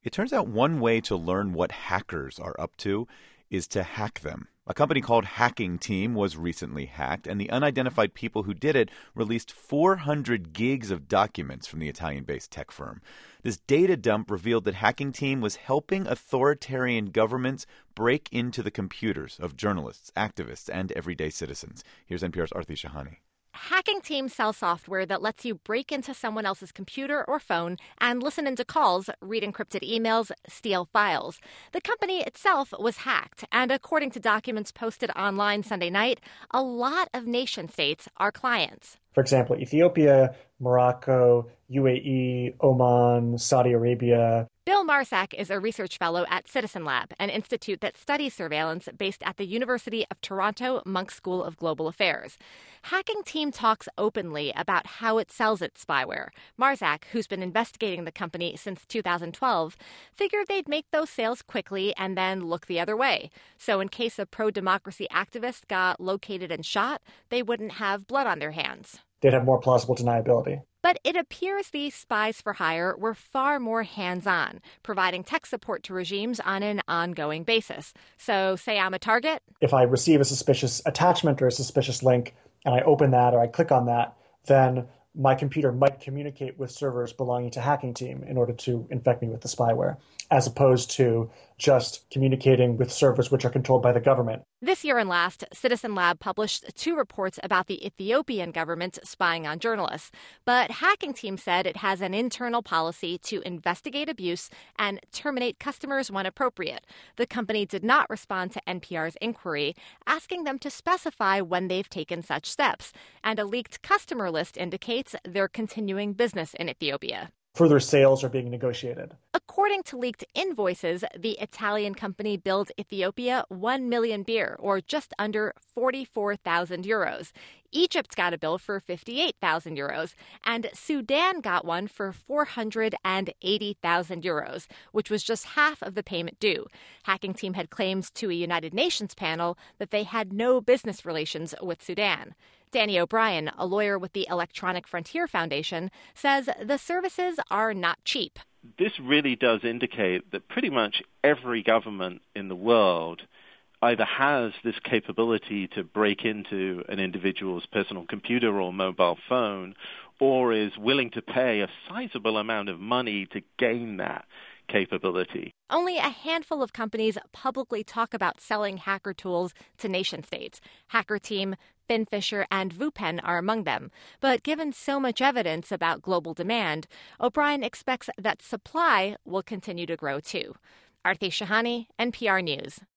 It turns out one way to learn what hackers are up to is to hack them. A company called Hacking Team was recently hacked, and the unidentified people who did it released 400 gigs of documents from the Italian-based tech firm. This data dump revealed that Hacking Team was helping authoritarian governments break into the computers of journalists, activists, and everyday citizens. Here's NPR's Aarti Shahani. Hacking Team sells software that lets you break into someone else's computer or phone and listen into calls, read encrypted emails, steal files. The company itself was hacked, and according to documents posted online Sunday night, a lot of nation-states are clients. For example, Ethiopia, Morocco, UAE, Oman, Saudi Arabia. Bill Marsack is a research fellow at Citizen Lab, an institute that studies surveillance based at the University of Toronto Munk School of Global Affairs. Hacking Team talks openly about how it sells its spyware. Marsack, who's been investigating the company since 2012, figured they'd make those sales quickly and then look the other way. So in case a pro-democracy activist got located and shot, they wouldn't have blood on their hands. They'd have more plausible deniability. But it appears these spies for hire were far more hands-on, providing tech support to regimes on an ongoing basis. So, say I'm a target. If I receive a suspicious attachment or a suspicious link, and I open that or I click on that, then my computer might communicate with servers belonging to Hacking Team in order to infect me with the spyware, as opposed to just communicating with servers which are controlled by the government. This year and last, Citizen Lab published 2 reports about the Ethiopian government spying on journalists. But Hacking Team said it has an internal policy to investigate abuse and terminate customers when appropriate. The company did not respond to NPR's inquiry, asking them to specify when they've taken such steps. And a leaked customer list indicates they're continuing business in Ethiopia. Further sales are being negotiated. According to leaked invoices, the Italian company billed Ethiopia 1 million birr, or just under 44,000 euros. Egypt got a bill for 58,000 euros, and Sudan got one for 480,000 euros, which was just half of the payment due. Hacking Team had claimed to a United Nations panel that they had no business relations with Sudan. Danny O'Brien, a lawyer with the Electronic Frontier Foundation, says the services are not cheap. This really does indicate that pretty much every government in the world either has this capability to break into an individual's personal computer or mobile phone, or is willing to pay a sizable amount of money to gain that capability. Only a handful of companies publicly talk about selling hacker tools to nation-states. Hacker Team, FinFisher, and Vupen are among them. But given so much evidence about global demand, O'Brien expects that supply will continue to grow too. Aarti Shahani, NPR News.